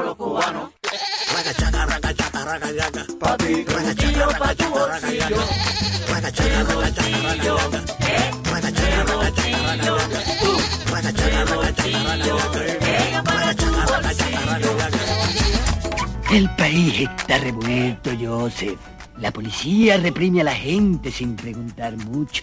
los cubanos. Ragachaca, ragachaca, ragachaca. Papi, bolsillo pa' tu bolsillo. Ragachaca, ragachaca, ragachaca. Ragachaca, ragachaca, ragachaca. Ragachaca, ragachaca, ragachaca. El país está revuelto, Joseph. La policía reprime a la gente sin preguntar mucho.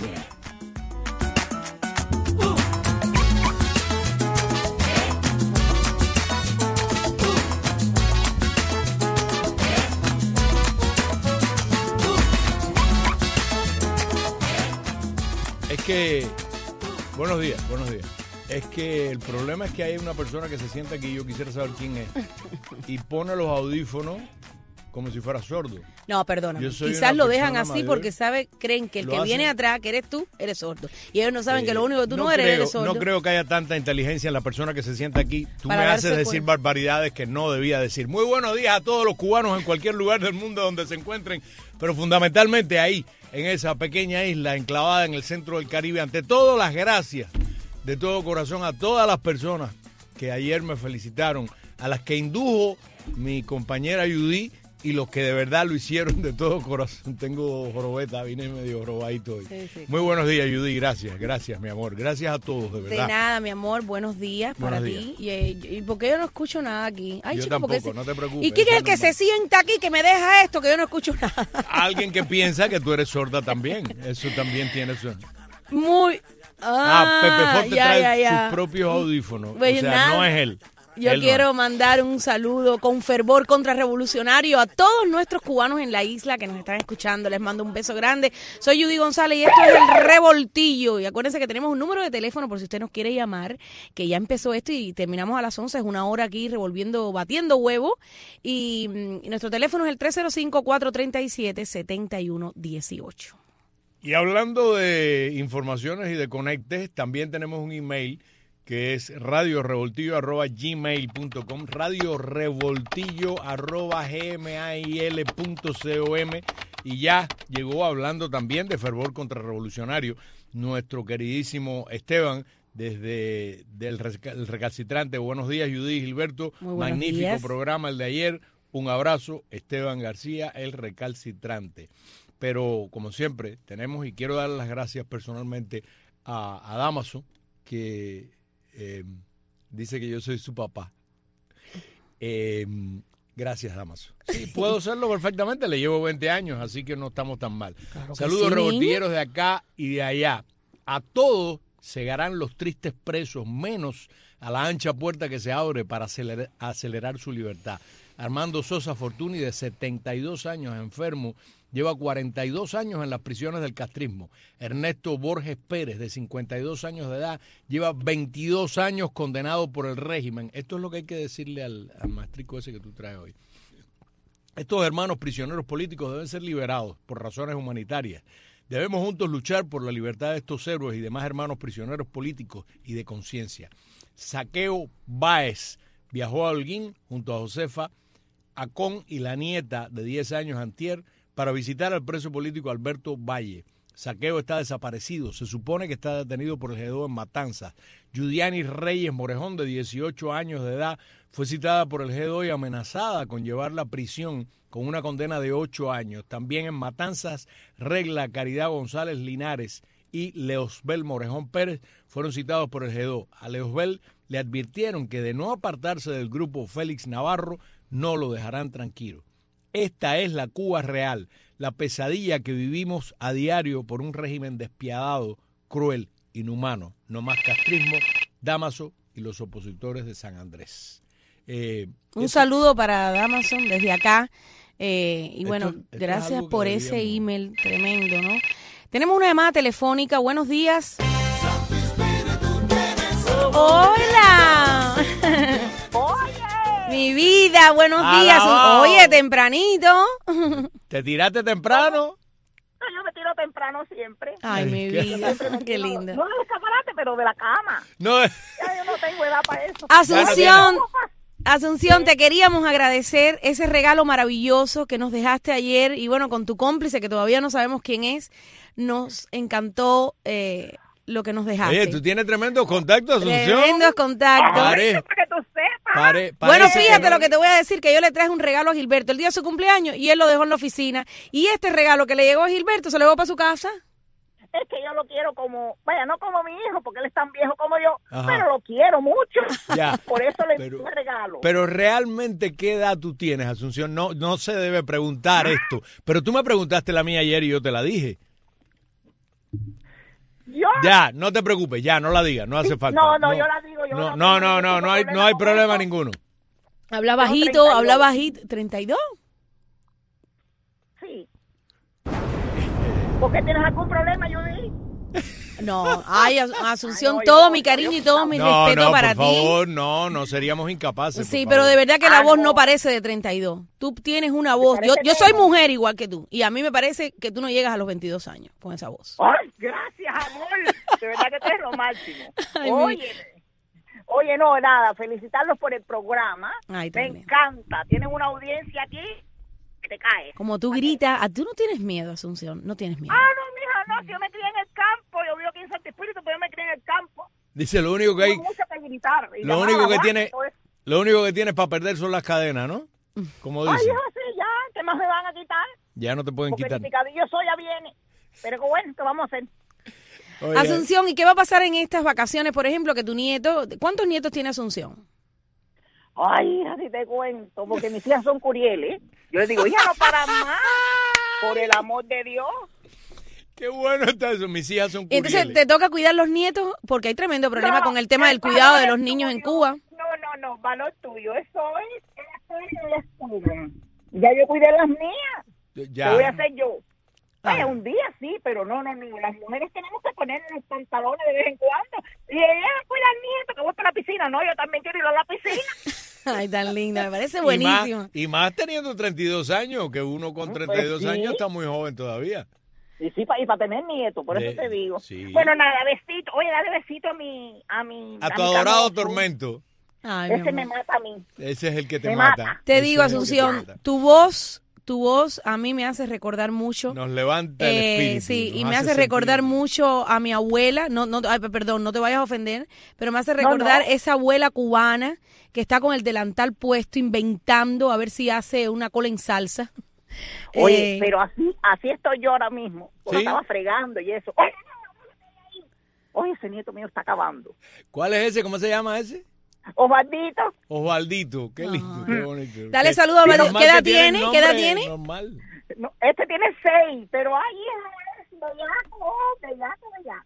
Es que... Buenos días. Es que el problema es que hay una persona que se sienta aquí, yo quisiera saber quién es, y pone los audífonos como si fuera sordo. No, perdóname. Quizás lo dejan así mayor, porque creen que el que viene atrás, que eres tú, eres sordo. Y ellos no saben que lo único que tú no eres sordo. No creo que haya tanta inteligencia en la persona que se sienta aquí. Tú me haces decir barbaridades que no debía decir. Muy buenos días a todos los cubanos en cualquier lugar del mundo donde se encuentren, pero fundamentalmente ahí, en esa pequeña isla enclavada en el centro del Caribe. Ante todo, las gracias de todo corazón a todas las personas que ayer me felicitaron, a las que indujo mi compañera Judy y los que de verdad lo hicieron de todo corazón. Tengo jorobeta, vine medio jorobadito hoy. Sí. Muy buenos días, Judy, gracias, mi amor. Gracias a todos, de verdad. De nada, mi amor, buenos días para ti. ¿Y por qué yo no escucho nada aquí? Ay, yo chico, tampoco, no te preocupes. ¿Y quién es el que se sienta aquí que me deja esto, que yo no escucho nada? Alguien que piensa que tú eres sorda también. Eso también tiene su... Muy... Pepe Forte trae sus propios audífonos. Pues o sea, nada. no es él. Yo quiero mandar un saludo con fervor contrarrevolucionario a todos nuestros cubanos en la isla que nos están escuchando. Les mando un beso grande. Soy Judy González y esto es El Revoltillo. Y acuérdense que tenemos un número de teléfono por si usted nos quiere llamar, que ya empezó esto y terminamos a las 11. Es una hora aquí batiendo huevo. Y nuestro teléfono es el 305-437-7118. Y hablando de informaciones y de conectes, también tenemos un email que es radiorevoltillo@gmail.com, radiorevoltillo@gmail.com, y ya llegó, hablando también de fervor contrarrevolucionario, nuestro queridísimo Esteban desde el Recalcitrante. Buenos días, Judy, Gilberto. Magnífico días. Programa el de ayer. Un abrazo, Esteban García, el Recalcitrante. Pero, como siempre, tenemos, y quiero dar las gracias personalmente a Damaso, que dice que yo soy su papá. Gracias, Damaso. Sí, puedo serlo perfectamente, le llevo 20 años, así que no estamos tan mal. Claro. Saludos, sí, revoltilleros de acá y de allá. A todos segarán los tristes presos, menos a la ancha puerta que se abre para acelerar su libertad. Armando Sosa Fortuny, de 72 años, enfermo, lleva 42 años en las prisiones del castrismo. Ernesto Borges Pérez, de 52 años de edad, lleva 22 años condenado por el régimen. Esto es lo que hay que decirle al maestrico ese que tú traes hoy. Estos hermanos prisioneros políticos deben ser liberados por razones humanitarias. Debemos juntos luchar por la libertad de estos héroes y demás hermanos prisioneros políticos y de conciencia. Saqueo Báez viajó a Holguín junto a Josefa Acón y la nieta de 10 años antier para visitar al preso político Alberto Valle. Saqueo está desaparecido. Se supone que está detenido por el G2 en Matanzas. Yudiani Reyes Morejón, de 18 años de edad, fue citada por el G2 y amenazada con llevarla a prisión con una condena de 8 años. También en Matanzas, Regla Caridad González Linares y Leosbel Morejón Pérez fueron citados por el G2. A Leosbel le advirtieron que de no apartarse del grupo Félix Navarro, no lo dejarán tranquilo. Esta es la Cuba real, la pesadilla que vivimos a diario por un régimen despiadado, cruel, inhumano. No más castrismo, Damaso y los opositores de San Andrés. Un saludo para Damaso desde acá. Y bueno, gracias por ese email tremendo, ¿no? Tenemos una llamada telefónica. Buenos días. ¡Hola! Mi vida, buenos días. Oye, tempranito. ¿Te tiraste temprano? No, yo me tiro temprano siempre. Ay, mi vida, qué lindo. No del escaparate, pero de la cama. No. Ya yo no tengo edad para eso. Asunción, te queríamos agradecer ese regalo maravilloso que nos dejaste ayer y bueno, con tu cómplice, que todavía no sabemos quién es, nos encantó lo que nos dejaste. Oye, tú tienes tremendos contactos, Asunción. Tremendos contactos. Para que tú sepas. Bueno, fíjate lo que te voy a decir, que yo le traje un regalo a Gilberto el día de su cumpleaños y él lo dejó en la oficina. Y este regalo que le llegó a Gilberto se lo llevó para su casa. Es que yo lo quiero como, vaya, no como mi hijo, porque él es tan viejo como yo, Ajá. pero lo quiero mucho. Ya. Por eso le di un regalo. Pero realmente, ¿qué edad tú tienes, Asunción? No se debe preguntar esto. Pero tú me preguntaste la mía ayer y yo te la dije. Yo, Ya, no te preocupes, ya, no la digas, no hace falta. No, yo la digo, yo No hay problema ninguno. Habla Tengo bajito, 32. habla bajito. ¿32? sí. ¿Por qué tienes algún problema, Judy? No, ay, Asunción, Ay, no, todo yo- mi cariño y todo mi No, respeto para por ti. favor, no seríamos incapaces. Sí, por pero favor. de verdad que la Ah, voz no. no parece de 32. Tú tienes una voz. Yo parece soy menos. mujer igual que tú. Y a mí me parece que tú no llegas a los 22 años con esa voz. Ay, gracias, amor. De verdad que tú eres lo máximo. Ay, Oye, no, nada, felicitarlos por el programa. Ay, Me también. encanta. Tienen una audiencia aquí que te cae. Como tú gritas, tú no tienes miedo, Asunción. No tienes miedo. Ah, no, mija, no, si yo me crié en el campo, yo vivo aquí en Santo Espíritu, pero yo me crié en el campo. Dice, lo único que hay, Tengo mucho que gritar. Y lo llamar único a la que guardia, tiene, todo eso. lo único que tienes para perder son las cadenas, ¿no? Como Ay, dicen, hijo, sí, ya, ¿qué más me van a quitar? ya no te pueden Porque quitar. mi picadillo soy ya viene. Pero que bueno, ¿qué vamos a hacer? Oye, Asunción, ¿y qué va a pasar en estas vacaciones, por ejemplo, que tu nieto... ¿Cuántos nietos tiene Asunción? Ay, así te cuento, porque mis hijas son curieles. Yo les digo, hija, no para más, por el amor de Dios. qué bueno está eso, mis hijas son Y entonces curieles. te toca cuidar los nietos porque hay tremendo problema No, con el tema del el cuidado valor de los es niños en tuyo. Cuba. No, valor tuyo. Eso es ellas cuidan. Ya yo cuidé las mías. Ya. ¿Qué voy a hacer yo? Ah. Oye, un día sí, pero no. Las mujeres tenemos que poner los pantalones de vez en cuando. Y ella cuida al nieto, que voy para la piscina. No, yo también quiero ir a la piscina. Ay, tan linda, me parece buenísimo. Y más teniendo 32 años, que uno con 32 sí. años está muy joven todavía. Y sí, y para tener nietos, por eso te digo. Sí. Bueno, nada, besito. Oye, dale besito a mi A tu adorado canoso. Tormento. Ay, mi Ese amor. me mata a mí. Ese es el que te Me mata. mata. Te Ese digo, es el que te Asunción, mata. tu voz a mí me hace recordar mucho. Nos levanta el espíritu. Sí, y nos me hace recordar sentir. mucho a mi abuela. Perdón, no te vayas a ofender, pero me hace recordar no. esa abuela cubana que está con el delantal puesto inventando a ver si hace una cola en salsa. Oye, pero así estoy yo ahora mismo. Porque ¿Sí? estaba fregando y eso. Oye, ese nieto mío está acabando. ¿Cuál es ese? ¿Cómo se llama ese? Osvaldito, Osvaldito. Qué lindo, qué bonito. Dale Qué- saludo a qué Osvaldo. normal ¿Qué edad que tiene el tiene? ¿Qué edad nombre tiene? normal. no, este tiene 6, pero ay, hija, bellaco.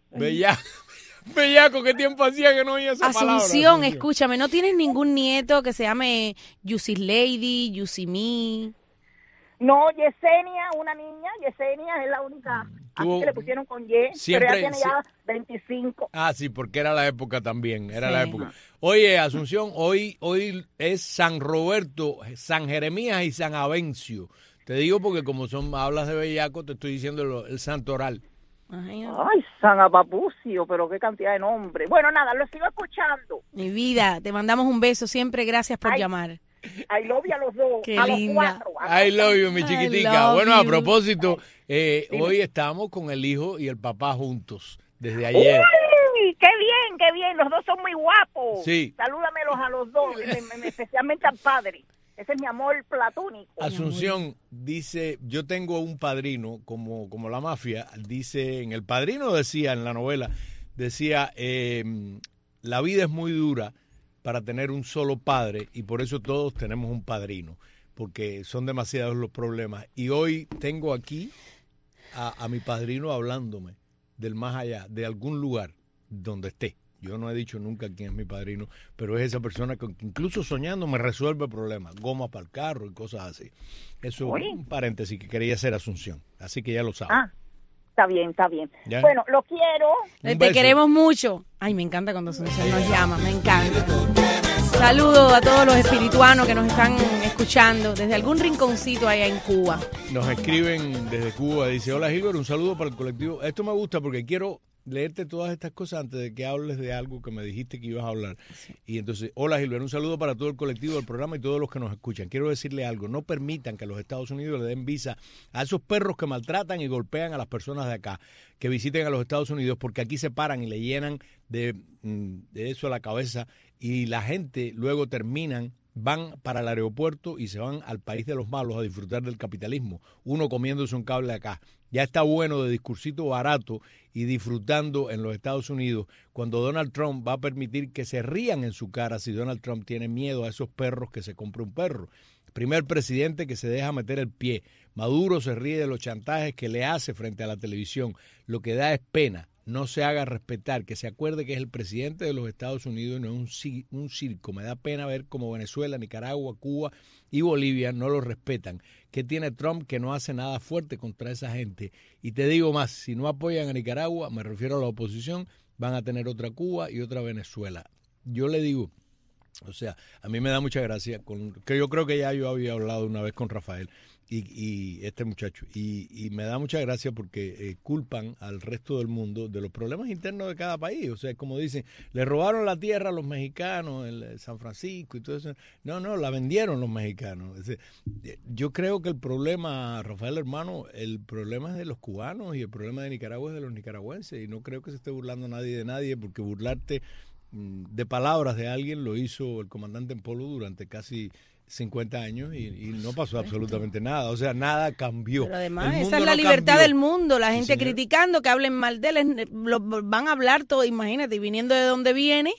Bellaco, ¿qué tiempo hacía que no oía esa palabra? Asunción, escúchame, ¿no tienes ningún nieto que se llame Yusis Lady, Yusimi? No, Yesenia, una niña, Yesenia es la única. Así Tuvo- que le pusieron con Y, Siempre- pero ella tiene ya 25. Ah, sí, porque era la época también, era Sí. la época. Oye, Asunción, hoy es San Roberto, San Jeremías y San Avencio. Te digo porque como hablas de bellaco, te estoy diciendo el santoral. Ay, Ay, San Apapucio, pero qué cantidad de nombres. Bueno, nada, lo sigo escuchando. mi vida, te mandamos un beso siempre, gracias por Ay. llamar. I love you a los dos, Qué a los linda. 4. I love you, mi I chiquitica. love Bueno, a you. propósito, hoy estamos con el hijo y el papá juntos, desde ayer. ¡Uy! ¡Qué bien! Los dos son muy guapos. Sí. Salúdamelos a los dos, especialmente al padre. Ese es mi amor platónico. Asunción dice, yo tengo un padrino, como la mafia, dice, en El Padrino decía, en la novela, decía, la vida es muy dura para tener un solo padre y por eso todos tenemos un padrino, porque son demasiados los problemas. Y hoy tengo aquí a mi padrino hablándome del más allá, de algún lugar donde esté. Yo no he dicho nunca quién es mi padrino, pero es esa persona que incluso soñando me resuelve problemas, gomas para el carro y cosas así. Eso Oye. un paréntesis que quería hacer Asunción, así que ya lo sabes. Ah, está bien. ¿Ya? Bueno, lo quiero. Un Te beso. queremos mucho. Ay, me encanta cuando Asunción nos llama, me encanta. Saludos a todos los espirituanos que nos están escuchando desde algún rinconcito allá en Cuba. Nos escriben desde Cuba, dice, hola Gilbert, un saludo para el colectivo. Esto me gusta porque quiero leerte todas estas cosas antes de que hables de algo que me dijiste que ibas a hablar. Sí. Y entonces, hola Gilberto, un saludo para todo el colectivo del programa y todos los que nos escuchan. Quiero decirle algo, no permitan que los Estados Unidos le den visa a esos perros que maltratan y golpean a las personas de acá, que visiten a los Estados Unidos, porque aquí se paran y le llenan de eso a la cabeza y la gente luego van para el aeropuerto y se van al país de los malos a disfrutar del capitalismo, uno comiéndose un cable acá. Ya está bueno de discursito barato y disfrutando en los Estados Unidos cuando Donald Trump va a permitir que se rían en su cara si Donald Trump tiene miedo a esos perros que se compra un perro. Primer presidente que se deja meter el pie. Maduro se ríe de los chantajes que le hace frente a la televisión. Lo que da es pena. No se haga respetar, que se acuerde que es el presidente de los Estados Unidos y no es un circo. Me da pena ver cómo Venezuela, Nicaragua, Cuba y Bolivia no lo respetan. ¿Qué tiene Trump que no hace nada fuerte contra esa gente? Y te digo más, si no apoyan a Nicaragua, me refiero a la oposición, van a tener otra Cuba y otra Venezuela. Yo le digo, o sea, a mí me da mucha gracia, que yo creo que ya yo había hablado una vez con Rafael y este muchacho, y me da mucha gracia porque culpan al resto del mundo de los problemas internos de cada país. O sea, como dicen, le robaron la tierra a los mexicanos en San Francisco y todo eso. No, la vendieron los mexicanos. Es decir, yo creo que el problema, Rafael hermano, el problema es de los cubanos y el problema de Nicaragua es de los nicaragüenses, y no creo que se esté burlando nadie de nadie, porque burlarte de palabras de alguien lo hizo el comandante en Polo durante casi 50 años y no pasó absolutamente nada, o sea, nada cambió. Pero además esa es la libertad del mundo, la gente criticando, que hablen mal de él, van a hablar todo, imagínate, viniendo de donde viene,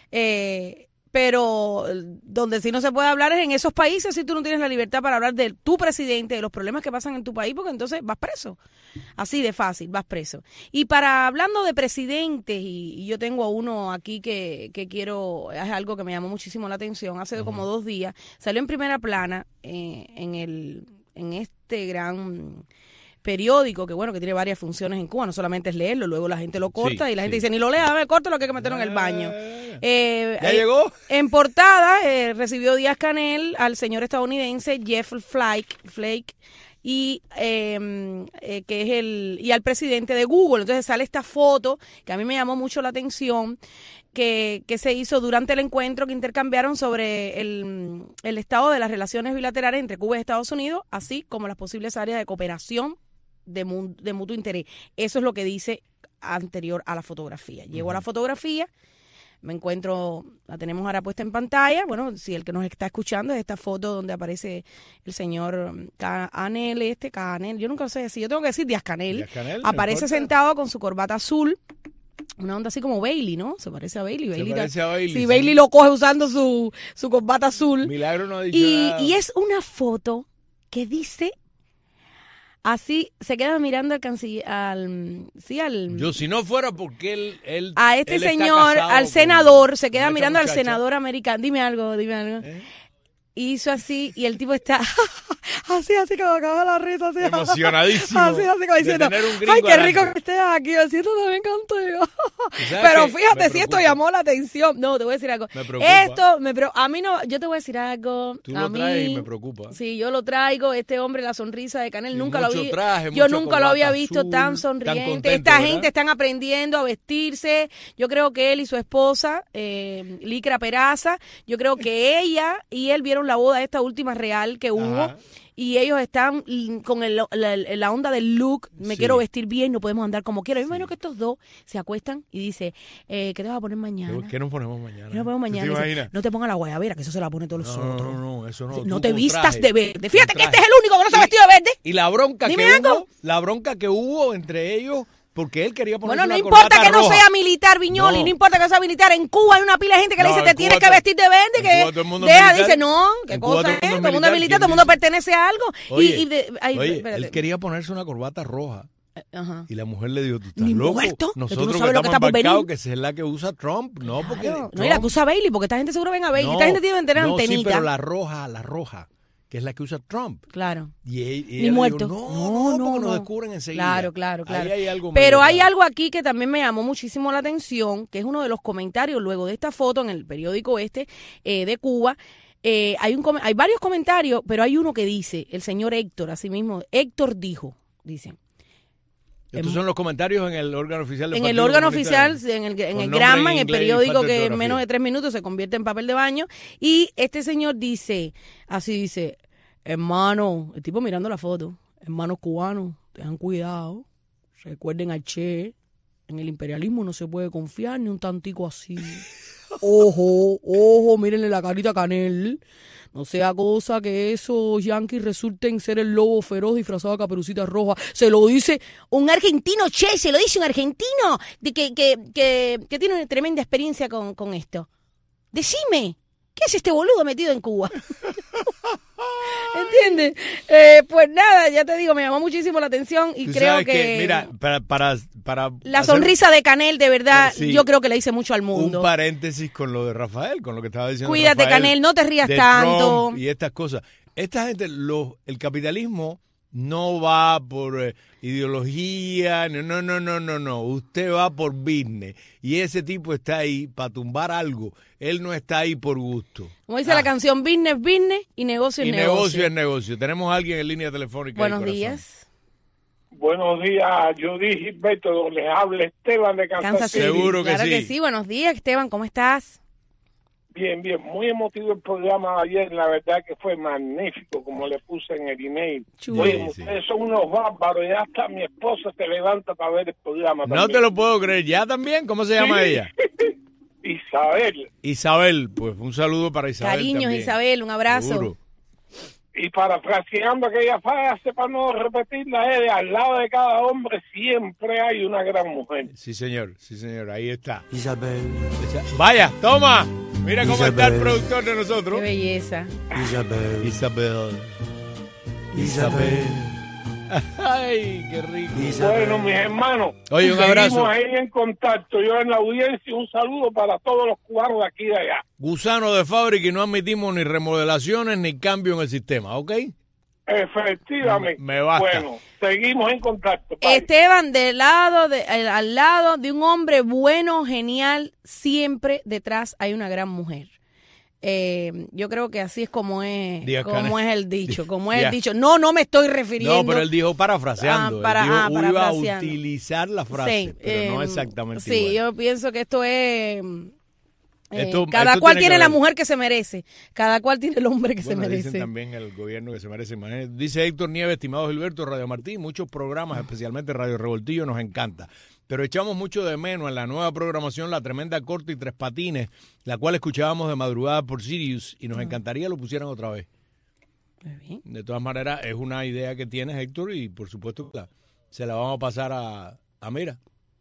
pero donde sí no se puede hablar es en esos países si tú no tienes la libertad para hablar de tu presidente, de los problemas que pasan en tu país, porque entonces vas preso, así de fácil, vas preso. Y hablando de presidentes, y yo tengo a uno aquí que quiero, es algo que me llamó muchísimo la atención, hace como 2 días, salió en primera plana en este gran periódico, que bueno, que tiene varias funciones en Cuba, no solamente es leerlo, luego la gente lo corta y la gente dice, ni lo lea, me corta lo que hay que meterlo en el baño. ¿Ya llegó? En portada recibió Díaz-Canel al señor estadounidense Jeff Flake y que es y al presidente de Google. Entonces sale esta foto que a mí me llamó mucho la atención, que se hizo durante el encuentro que intercambiaron sobre el estado de las relaciones bilaterales entre Cuba y Estados Unidos, así como las posibles áreas de cooperación de mutuo interés. Eso es lo que dice anterior a la fotografía. Llegó a la fotografía, me encuentro, la tenemos ahora puesta en pantalla. Bueno, si el que nos está escuchando es esta foto donde aparece el señor Canel, yo nunca sé si yo tengo que decir Díaz-Canel, aparece sentado con su corbata azul, una onda así como Bailey, ¿no? Se parece a Bailey. Sí, Bailey lo coge usando su corbata azul. Milagro no ha dicho nada. Y es una foto que dice así, se queda mirando al canciller, yo, si no fuera porque él a este él señor, al senador, se queda mirando al senador americano. Dime algo. Hizo así y el tipo está así que me acaba la risa, así emocionadísimo, así como diciendo, ay, qué rico que estés aquí, me siento también contigo. Pero fíjate si esto llamó la atención. No, te voy a decir algo. Me preocupa. A mí no, yo te voy a decir algo. Tú lo traes y me preocupa. Sí, yo lo traigo. Este hombre, la sonrisa de Canel, nunca lo había visto tan sonriente. Esta gente están aprendiendo a vestirse. Yo creo que él y su esposa, Licra Peraza, yo creo que ella y él vieron la boda esta última real que hubo. Y ellos están con la onda del look, me quiero vestir bien, no podemos andar como quiero. Yo me imagino que estos dos se acuestan y dice, ¿qué te vas a poner mañana? ¿Qué nos ponemos mañana? Dice, no te pongas la guayabera, que eso se la pone todos los otros. No, eso no. No te vistas de verde. Fíjate que este es el único que no se ha vestido de verde. Y la bronca que hubo entre ellos, porque él quería ponerse no importa que no sea militar, Viñoli, no importa que no sea militar. En Cuba hay una pila de gente que le dice, te tienes que vestir de verde, que dice, no, qué cosa es, todo el mundo es militar, todo el mundo pertenece a algo. Él quería ponerse una corbata roja. Y la mujer le dijo, tú estás loco. Muerto, nosotros que estamos embarcados, que es la que usa Trump. No, porque Trump, no, y la que usa Bailey, porque esta gente seguro ven a Bailey. Esta gente tiene que tener antenita. Sí, pero la roja, que es la que usa Trump. Claro. Y ni muerto. Dijo, no, nos descubren enseguida. Claro. Ahí hay algo pero hay algo aquí que también me llamó muchísimo la atención, que es uno de los comentarios luego de esta foto en el periódico de Cuba. Hay varios comentarios, pero hay uno que dice, el señor Héctor, así mismo, Héctor dice, Estos son los comentarios en el órgano oficial del En el Partido órgano Comunista oficial, en el nombre Granma, en en el inglés y periódico falta de que en ortografía. menos de 3 minutos se convierte en papel de baño. Y este señor dice, así dice, hermano, el tipo mirando la foto, hermanos cubanos, tengan cuidado, recuerden al Che, en el imperialismo no se puede confiar ni un tantico así. Ojo, mírenle la carita a Canel. No sea cosa que esos yanquis resulten ser el lobo feroz disfrazado de Caperucita Roja. Se lo dice un argentino, Che, se lo dice un argentino de que tiene una tremenda experiencia con esto. Decime, ¿qué hace este boludo metido en Cuba? ¿Entiendes? Pues nada, ya te digo, me llamó muchísimo la atención y Tú creo sabes que mira, para la hacer sonrisa de Canel, de verdad, Sí. yo creo que le dice mucho al mundo. un paréntesis con lo de Rafael, con lo que estaba diciendo Cuídate, Rafael, Canel, no te rías de tanto. Trump y estas cosas. Esta gente, el capitalismo no va por ideología, no. Usted va por business. Y ese tipo está ahí para tumbar algo. Él no está ahí por gusto. Como dice la canción, business y negocio Y es negocio es negocio. Tenemos a alguien en línea telefónica. ahí, Buenos corazón. días. Buenos días, Judy Gilberto, les habla Esteban de Kansas City. Seguro que Claro sí. que sí. Buenos días, Esteban, ¿cómo estás? Bien, muy emotivo el programa de ayer, la verdad que fue magnífico, como le puse en el email. Chulo. Oye, Sí. ustedes son unos bárbaros, y hasta mi esposa se levanta para ver el programa No también. te lo puedo creer. ¿Ya también? ¿Cómo se llama ella? Isabel, Isabel. Pues un saludo para Isabel Cariños, también. Isabel, un abrazo. Seguro. y parafraseando aquella frase para no repetirla, de al lado de cada hombre siempre hay una gran mujer. Sí, señor. Ahí está. Isabel, Vaya, toma. Mira cómo está el Isabel. productor de Qué nosotros. belleza. Isabel, Isabel. Isabel, Ay, qué rico. Bueno, mis hermanos, Oye, un seguimos abrazo. ahí en contacto. Yo en la audiencia, un saludo para todos los cubanos de aquí y de allá. Gusano de fábrica y no admitimos ni remodelaciones ni cambio en el sistema, ¿ok? Efectivamente. Me basta. Bueno, seguimos en contacto. Bye. Esteban, al lado de un hombre bueno, genial, siempre detrás hay una gran mujer. Yo creo que así es como es, Díaz como Canel. es el dicho, como es Díaz. el dicho. No me estoy refiriendo. No, pero él dijo parafraseando. Él dijo, iba a parafraseando. utilizar la frase, Sí, pero no exactamente sí, igual. yo pienso que esto es... Esto cada cual tiene tiene que la ver. mujer que se merece. Cada cual tiene el hombre que se Bueno, dicen merece. también el gobierno que se merece. Imagínate. Dice Héctor Nieves, estimado Gilberto, Radio Martí, muchos programas, especialmente Radio Revoltillo, nos encanta. Pero echamos mucho de menos en la nueva programación la tremenda corte y tres patines, la cual escuchábamos de madrugada por Sirius y nos encantaría lo pusieran otra vez. Muy bien. De todas maneras, es una idea que tienes, Héctor, y por supuesto que se la vamos a pasar a Mira.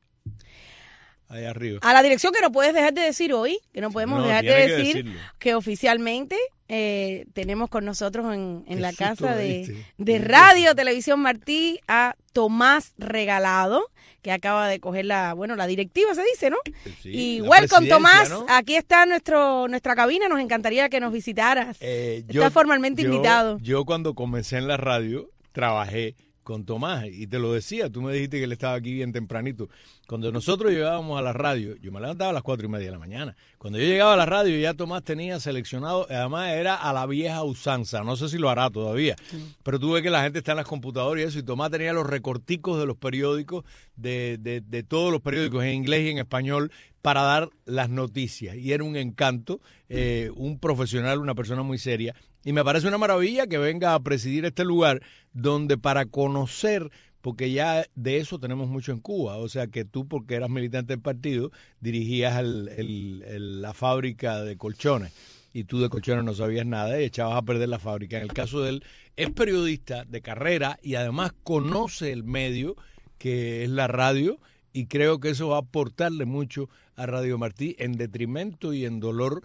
Ahí arriba. A la dirección que no puedes dejar de decir hoy, que no podemos No, dejar de tiene que decir decirlo. que oficialmente tenemos con nosotros en Qué la susto casa me de diste. Radio Televisión Martí a Tomás Regalado, que acaba de coger la directiva, se dice, ¿no? Sí, Y la welcome, presidencia, Tomás. ¿no? Aquí está nuestra cabina. Nos encantaría que nos visitaras. Estás formalmente invitado. Yo cuando comencé en la radio trabajé con Tomás y te lo decía, tú me dijiste que él estaba aquí bien tempranito. Cuando nosotros llegábamos a la radio, yo me levantaba a las 4:30 de la mañana. Cuando yo llegaba a la radio ya Tomás tenía seleccionado, además era a la vieja usanza, no sé si lo hará todavía, pero tú ves que la gente está en las computadoras y eso, y Tomás tenía los recorticos de los periódicos, de todos los periódicos en inglés y en español, para dar las noticias. Y era un encanto, un profesional, una persona muy seria. Y me parece una maravilla que venga a presidir este lugar donde para conocer, porque ya de eso tenemos mucho en Cuba, o sea que tú, porque eras militante del partido, dirigías la fábrica de colchones y tú de colchones no sabías nada y echabas a perder la fábrica. En el caso de él, es periodista de carrera y además conoce el medio que es la radio, y creo que eso va a aportarle mucho a Radio Martí en detrimento y en dolor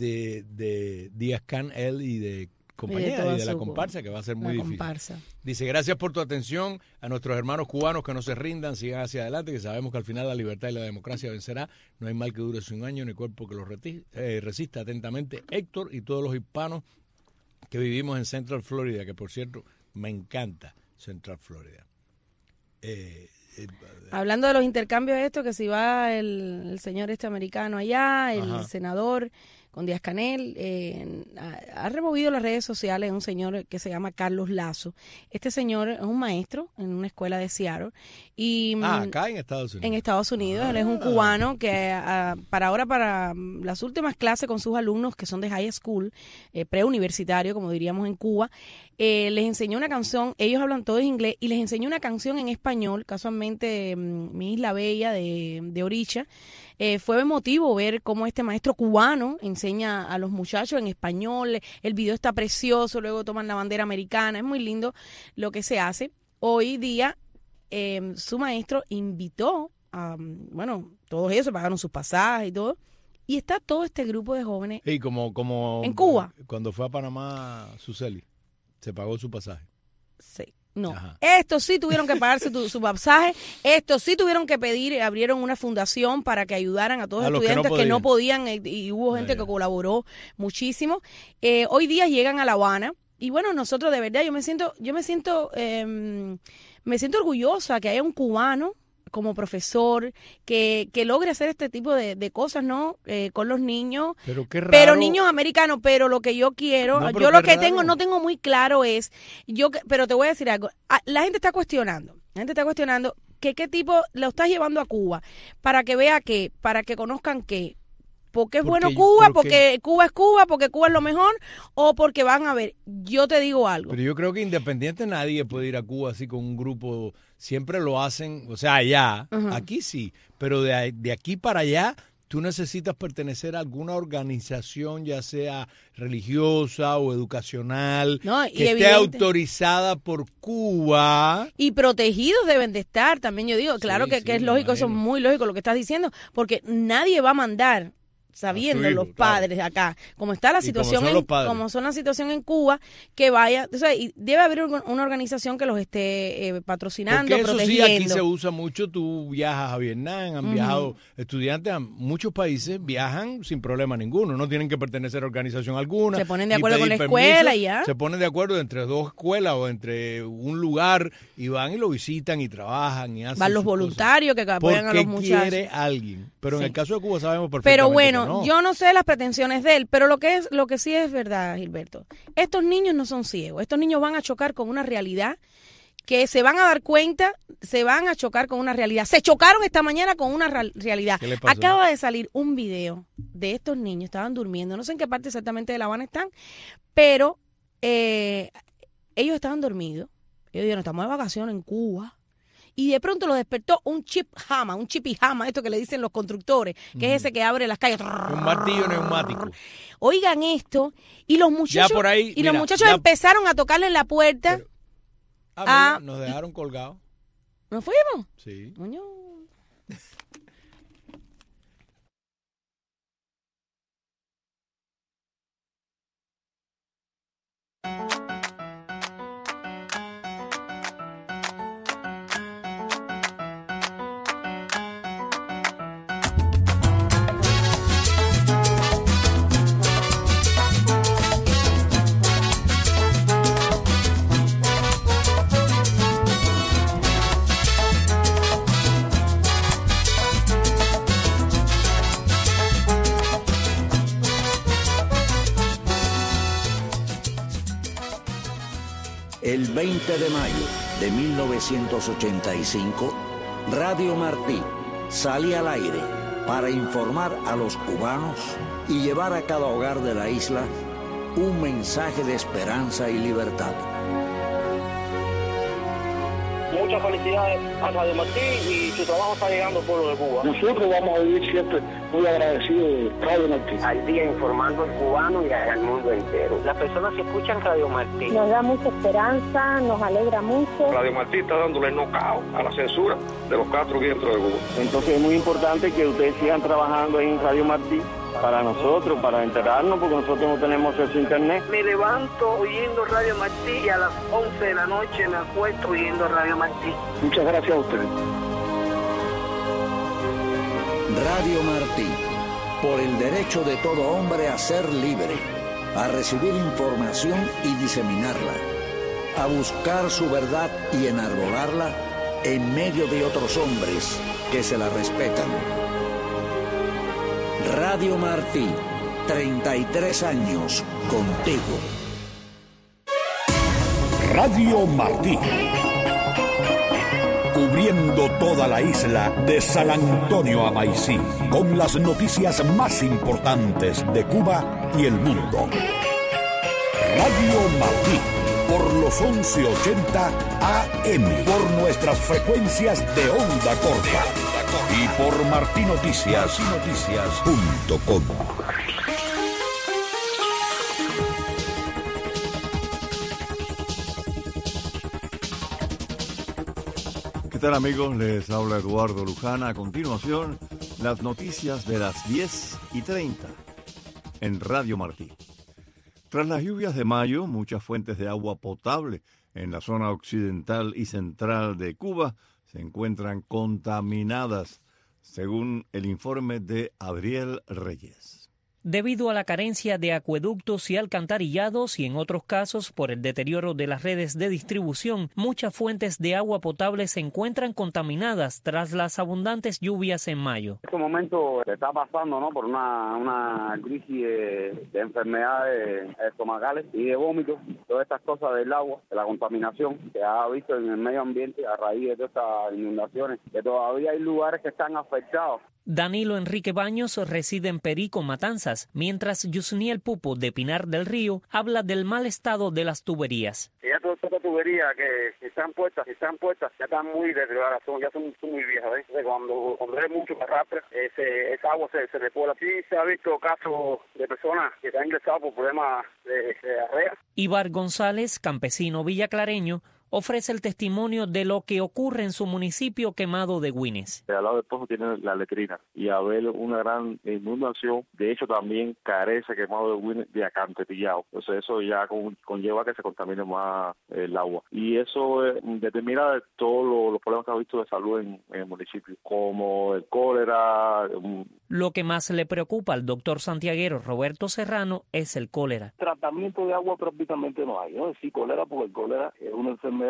de Díaz Canel y de compañía toda y de la su comparsa, que va a ser muy difícil. comparsa. Dice, gracias por tu atención a nuestros hermanos cubanos, que no se rindan, sigan hacia adelante, que sabemos que al final la libertad y la democracia vencerá. No hay mal que dure 100 años, ni cuerpo que lo resista. Atentamente, Héctor y todos los hispanos que vivimos en Central Florida, que por cierto, me encanta Central Florida. Hablando de los intercambios, que si va el señor americano allá, el Ajá. senador, con Díaz-Canel. Ha removido las redes sociales un señor que se llama Carlos Lazo. Este señor es un maestro en una escuela de Seattle. Y, acá en Estados Unidos. En Estados Unidos. Él es un cubano que para las últimas clases con sus alumnos que son de high school, preuniversitario, como diríamos en Cuba, les enseñó una canción. Ellos hablan todos inglés y les enseñó una canción en español, casualmente Mi Isla Bella de Oricha. Fue emotivo ver cómo este maestro cubano enseña a los muchachos en español. El video está precioso, luego toman la bandera americana. Es muy lindo lo que se hace. Hoy día su maestro invitó a, todos ellos se pagaron sus pasajes y todo. Y está todo este grupo de jóvenes. Y como en Cuba. Cuando fue a Panamá, Suseli, se pagó su pasaje. Sí. No, Ajá. Estos sí tuvieron que pagarse su pasaje, estos sí tuvieron que pedir, abrieron una fundación para que ayudaran a todos los estudiantes que no podían y hubo gente que colaboró muchísimo. Hoy día llegan a La Habana y bueno, nosotros de verdad, yo me siento orgullosa que haya un cubano como profesor que logre hacer este tipo de cosas, ¿no? Con los niños, pero niños americanos. Pero lo que yo quiero, yo lo que no tengo muy claro es, pero te voy a decir algo, la gente está cuestionando que qué tipo lo estás llevando a Cuba, para que vea para que conozcan que porque es bueno Cuba, porque Cuba es Cuba, porque Cuba es lo mejor, o porque van a ver, yo te digo algo. Pero yo creo que independiente nadie puede ir a Cuba así con un grupo, siempre lo hacen, o sea, allá, aquí sí, pero de aquí para allá tú necesitas pertenecer a alguna organización, ya sea religiosa o educacional, que esté autorizada por Cuba. Y protegidos deben de estar, también yo digo, claro que es lógico, eso es muy lógico lo que estás diciendo, porque nadie va a mandar, sabiendo los padres acá, como está la situación, como son la situación en Cuba, que vaya, o sea, y debe haber una organización que los esté patrocinando, porque eso protegiendo. Sí, aquí se usa mucho, tú viajas a Vietnam, han viajado estudiantes a muchos países, viajan sin problema ninguno, no tienen que pertenecer a organización alguna. Se ponen de acuerdo con la escuela y ya. Se ponen de acuerdo entre dos escuelas o entre un lugar y van y lo visitan y trabajan y hacen. Van los voluntarios que apoyan a los muchachos. Porque quiere alguien, pero en el caso de Cuba sabemos perfectamente. Pero bueno, no. Yo no sé las pretensiones de él, pero lo que sí es verdad, Gilberto, estos niños no son ciegos, estos niños van a chocar con una realidad que se van a dar cuenta, se van a chocar con una realidad. Se chocaron esta mañana con una realidad. ¿Qué le pasó? Acaba de salir un video de estos niños, estaban durmiendo, no sé en qué parte exactamente de La Habana están, pero ellos estaban dormidos, ellos dijeron, estamos de vacaciones en Cuba. Y de pronto lo despertó un chipijama, esto que le dicen los constructores, que es ese que abre las calles. Un martillo neumático. Oigan esto, y los muchachos, por ahí, los muchachos empezaron a tocarle en la puerta. Mira, nos dejaron colgados. ¿Nos fuimos? Sí. Coño. El 20 de mayo de 1985, Radio Martí salía al aire para informar a los cubanos y llevar a cada hogar de la isla un mensaje de esperanza y libertad. Muchas felicidades a Radio Martí y su trabajo está llegando al pueblo de Cuba. Nosotros vamos a vivir siempre muy agradecidos de Radio Martí. Al día informando al cubano y al mundo entero. Las personas que escuchan Radio Martí nos da mucha esperanza, nos alegra mucho. Radio Martí está dándole knockout a la censura de los 4 vientos de Cuba. Entonces es muy importante que ustedes sigan trabajando en Radio Martí para nosotros, para enterarnos, porque nosotros no tenemos acceso a internet. Me levanto oyendo Radio Martí y a las 11 de la noche me acuesto oyendo Radio Martí. Muchas gracias a ustedes. Radio Martí, por el derecho de todo hombre a ser libre, a recibir información y diseminarla, a buscar su verdad y enarbolarla en medio de otros hombres que se la respetan. Radio Martí, 33 años contigo. Radio Martí. Cubriendo toda la isla de San Antonio a Maicí, con las noticias más importantes de Cuba y el mundo. Radio Martí, por los 1180 AM, por nuestras frecuencias de onda corta y por martinoticias.com. ¿Qué tal, amigos? Les habla Eduardo Luján. A continuación, las noticias de las 10:30 en Radio Martí. Tras las lluvias de mayo, muchas fuentes de agua potable en la zona occidental y central de Cuba se encuentran contaminadas, según el informe de Adriel Reyes. Debido a la carencia de acueductos y alcantarillados y en otros casos por el deterioro de las redes de distribución, muchas fuentes de agua potable se encuentran contaminadas tras las abundantes lluvias en mayo. En este momento se está pasando, ¿no?, por una crisis de enfermedades estomacales y de vómitos, todas estas cosas del agua, de la contaminación que ha visto en el medio ambiente a raíz de todas estas inundaciones, que todavía hay lugares que están afectados. Danilo Enrique Baños reside en Perico, Matanzas, mientras Yusniel Pupo, de Pinar del Río, habla del mal estado de las tuberías. Ya todas estas tuberías que están puestas, ya están muy deterioradas, ya son muy viejas, ¿ves? Cuando hay mucho arrastre, esa agua se depura. Sí, se ha visto casos de personas que se han ingresado por problemas de diarrea. Ibar González, campesino villaclareño, ofrece el testimonio de lo que ocurre en su municipio quemado de Güines. Al lado del pozo tiene la letrina y a ver una gran inundación. De hecho, también carece quemado de Güines de acantilado. Entonces eso ya conlleva que se contamine más el agua. Y eso determina todos los problemas que ha visto de salud en el municipio, como el cólera. Lo que más le preocupa al doctor santiaguero Roberto Serrano es el cólera. Tratamiento de agua prácticamente no hay, ¿no? Sí, cólera, porque el cólera es una enfermedad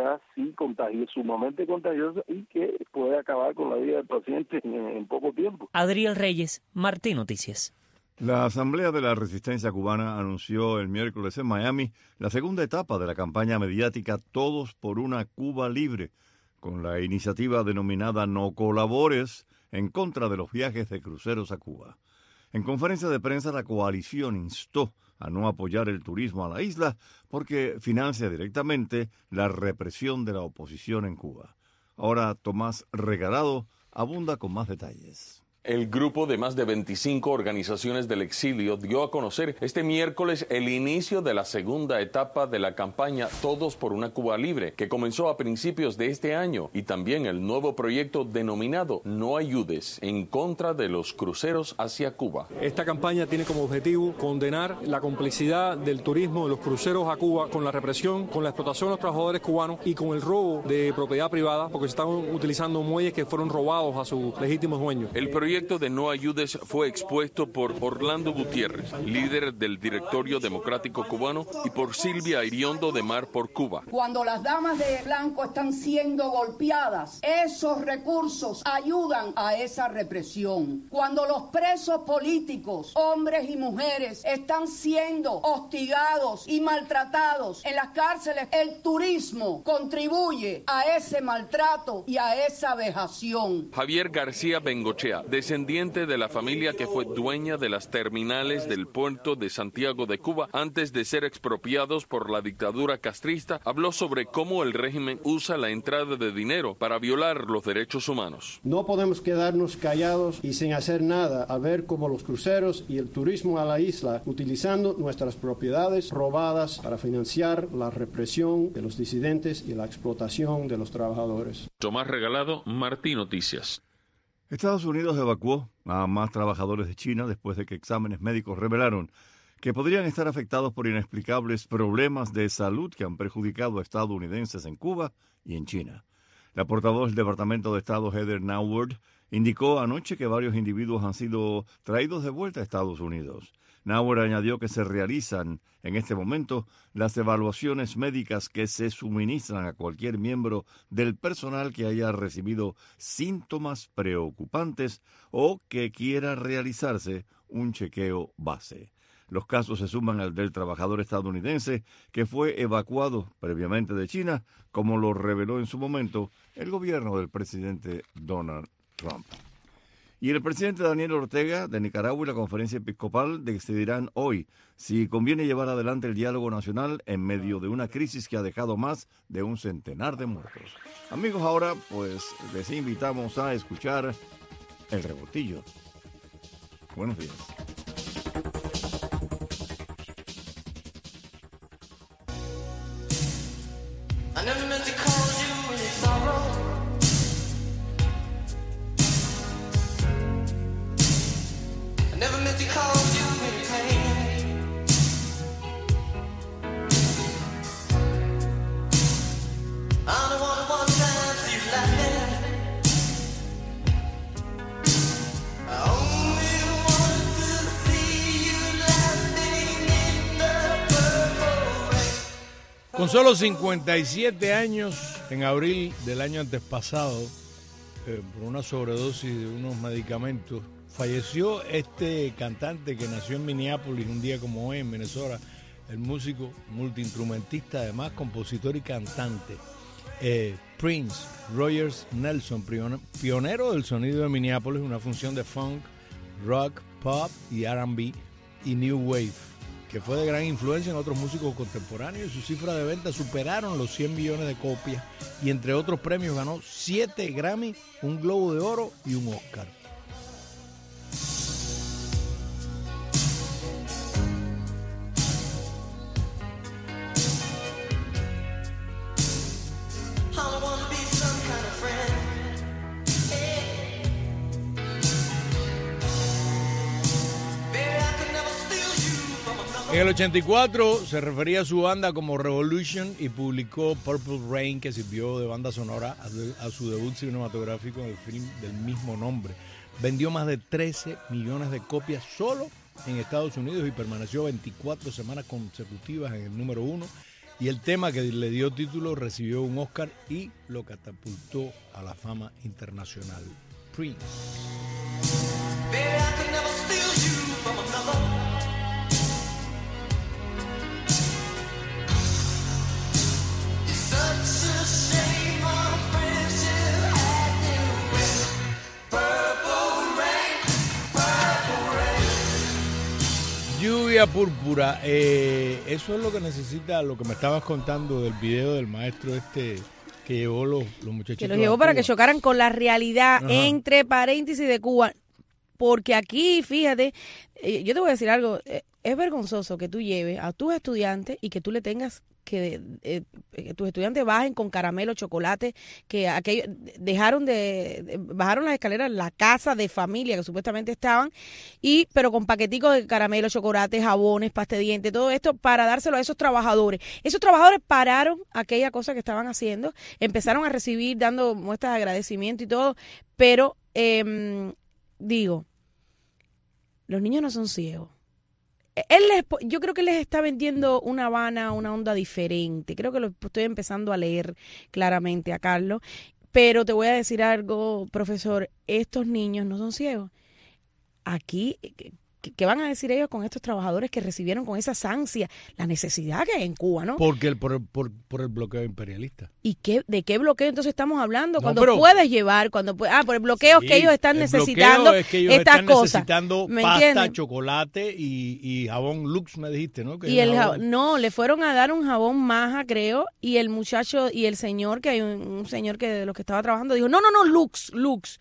sumamente contagiosa y que puede acabar con la vida del paciente en poco tiempo. Adriel Reyes, Martí Noticias. La Asamblea de la Resistencia Cubana anunció el miércoles en Miami la segunda etapa de la campaña mediática Todos por una Cuba Libre, con la iniciativa denominada No Colabores, en contra de los viajes de cruceros a Cuba. En conferencia de prensa, la coalición instó a no apoyar el turismo a la isla porque financia directamente la represión de la oposición en Cuba. Ahora Tomás Regalado abunda con más detalles. El grupo de más de 25 organizaciones del exilio dio a conocer este miércoles el inicio de la segunda etapa de la campaña Todos por una Cuba Libre, que comenzó a principios de este año, y también el nuevo proyecto denominado No Ayudes, en contra de los cruceros hacia Cuba. Esta campaña tiene como objetivo condenar la complicidad del turismo de los cruceros a Cuba con la represión, con la explotación de los trabajadores cubanos y con el robo de propiedad privada, porque se están utilizando muelles que fueron robados a sus legítimos dueños. El proyecto de No Ayudes fue expuesto por Orlando Gutiérrez, líder del Directorio Democrático Cubano, y por Silvia Iriondo de Mar por Cuba. Cuando las damas de blanco están siendo golpeadas, esos recursos ayudan a esa represión. Cuando los presos políticos, hombres y mujeres, están siendo hostigados y maltratados en las cárceles, el turismo contribuye a ese maltrato y a esa vejación. Javier García Bengochea, descendiente de la familia que fue dueña de las terminales del puerto de Santiago de Cuba antes de ser expropiados por la dictadura castrista, habló sobre cómo el régimen usa la entrada de dinero para violar los derechos humanos. No podemos quedarnos callados y sin hacer nada al ver cómo los cruceros y el turismo a la isla utilizando nuestras propiedades robadas para financiar la represión de los disidentes y la explotación de los trabajadores. Tomás Regalado, Martí Noticias. Estados Unidos evacuó a más trabajadores de China después de que exámenes médicos revelaron que podrían estar afectados por inexplicables problemas de salud que han perjudicado a estadounidenses en Cuba y en China. La portavoz del Departamento de Estado, Heather Nauert, indicó anoche que varios individuos han sido traídos de vuelta a Estados Unidos. Nauert añadió que se realizan en este momento las evaluaciones médicas que se suministran a cualquier miembro del personal que haya recibido síntomas preocupantes o que quiera realizarse un chequeo base. Los casos se suman al del trabajador estadounidense que fue evacuado previamente de China, como lo reveló en su momento el gobierno del presidente Donald Trump. Y el presidente Daniel Ortega de Nicaragua y la Conferencia Episcopal decidirán hoy si conviene llevar adelante el diálogo nacional en medio de una crisis que ha dejado más de 100 de muertos. Amigos, ahora pues les invitamos a escuchar El Revoltillo. Buenos días. I never meant to cause you any sorrow. I never meant to cause you any pain. I don't want to one time see you laughing. I only want to see you laughing in the purple rain. Con solo 57 años, en abril del año antes pasado, por una sobredosis de unos medicamentos, falleció este cantante que nació en Minneapolis un día como hoy en Minnesota, el músico multiinstrumentista, además compositor y cantante, Prince Rogers Nelson, pionero del sonido de Minneapolis, una función de funk, rock, pop y R&B y new wave, que fue de gran influencia en otros músicos contemporáneos. Sus cifras de venta superaron los 100 millones de copias y entre otros premios ganó 7 Grammy, un Globo de Oro y un Oscar. En el 84 se refería a su banda como Revolution y publicó Purple Rain, que sirvió de banda sonora a su debut cinematográfico en el film del mismo nombre. Vendió más de 13 millones de copias solo en Estados Unidos y permaneció 24 semanas consecutivas en el número 1. Y el tema que le dio título recibió un Oscar y lo catapultó a la fama internacional. Prince. Lluvia púrpura, eso es lo que necesita, lo que me estabas contando del video del maestro este que llevó los muchachitos. Que los llevó para que chocaran con la realidad, Ajá. entre paréntesis, de Cuba. Porque aquí, fíjate, yo te voy a decir algo, es vergonzoso que tú lleves a tus estudiantes y que tú le tengas que tus estudiantes bajen con caramelo, chocolate, que aquellos bajaron las escaleras la casa de familia que supuestamente estaban, pero con paqueticos de caramelo, chocolate, jabones, pasta de dientes, todo esto para dárselo a esos trabajadores. Esos trabajadores pararon aquella cosa que estaban haciendo, empezaron a recibir, dando muestras de agradecimiento y todo, pero digo, los niños no son ciegos. Yo creo que les está vendiendo una Habana, una onda diferente. Creo que lo estoy empezando a leer claramente a Carlos. Pero te voy a decir algo, profesor. Estos niños no son ciegos. Aquí, ¿qué van a decir ellos con estos trabajadores que recibieron con esas ansias la necesidad que hay en Cuba, no? Porque por el bloqueo imperialista. ¿Y de qué bloqueo entonces estamos hablando? No, Cuando pero, puedes llevar, por el bloqueo sí, que ellos están necesitando es que ellos estas están cosas. necesitando ¿Me pasta, entiendes? chocolate y jabón Lux, me dijiste, ¿no? Que Y es jabón. no, le fueron a dar un jabón Maja, creo, y el muchacho y el señor, que hay un señor que de los que estaba trabajando, dijo, no, Lux.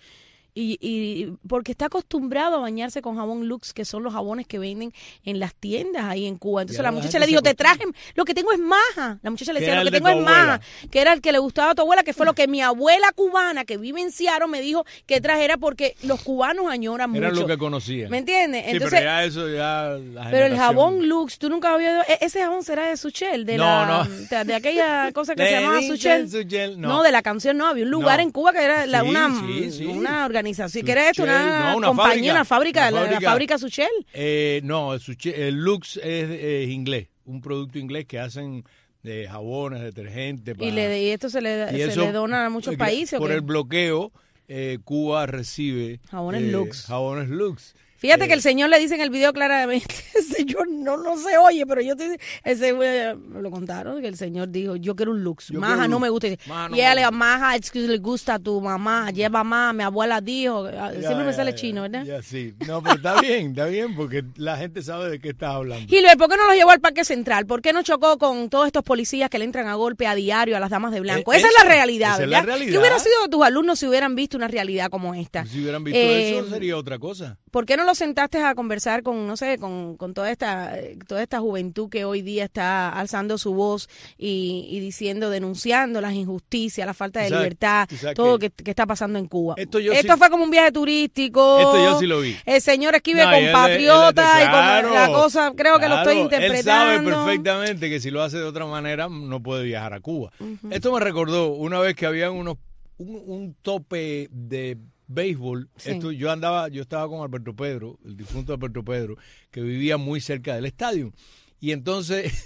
Y porque está acostumbrado a bañarse con jabón Lux, que son los jabones que venden en las tiendas ahí en Cuba. Entonces la muchacha le dijo, te traje, lo que tengo es Maja. La muchacha le decía, lo que tengo es Maja, que era el que le gustaba a tu abuela, que fue lo que mi abuela cubana, que vive en Seattle, me dijo que trajera, porque los cubanos añoran mucho. Era lo que conocían. ¿Me entiendes? Sí, Entonces, pero ya eso, ya la pero el generación- jabón Lux, tú nunca habías oído, ese jabón será de Suchel, de de aquella cosa que se llamaba Suchel. No, de la canción no, había un lugar en Cuba que era Sí, una organización, que era esto, una una compañía, fábrica, la fábrica Suchel. No, el Lux es inglés, un producto inglés que hacen de jabones, detergentes. Y esto se le dona a muchos países. Por ¿o qué? el bloqueo, Cuba recibe Jabones Lux. Jabones Lux. Fíjate que el señor le dice en el video claramente, el señor no se oye, pero yo te me lo contaron, que el señor dijo, yo quiero un Lux, Maja no me gusta. Y ella le dijo, Maja, es que le gusta a tu mamá, lleva más, mi abuela dijo, siempre me sale chino, ¿verdad? Ya, sí. No, pero está bien, porque la gente sabe de qué estás hablando. Gilbert, ¿por qué no los llevó al Parque Central? ¿Por qué no chocó con todos estos policías que le entran a golpe a diario a las damas de blanco? Esa es la realidad, ¿verdad? Es la realidad. ¿Qué hubiera sido de tus alumnos si hubieran visto una realidad como esta? Si hubieran visto eso, sería otra cosa. ¿Por qué no los sentaste a conversar con, no sé, con toda esta juventud que hoy día está alzando su voz y diciendo, denunciando las injusticias, la falta de libertad, todo que está pasando en Cuba? Esto fue como un viaje turístico. Esto yo sí lo vi. El señor escribe compatriota y con la cosa, creo que lo estoy interpretando. Él sabe perfectamente que si lo hace de otra manera no puede viajar a Cuba. Esto me recordó una vez que había un tope de béisbol. Sí. Yo estaba con Alberto Pedro, el difunto Alberto Pedro, que vivía muy cerca del estadio. Y entonces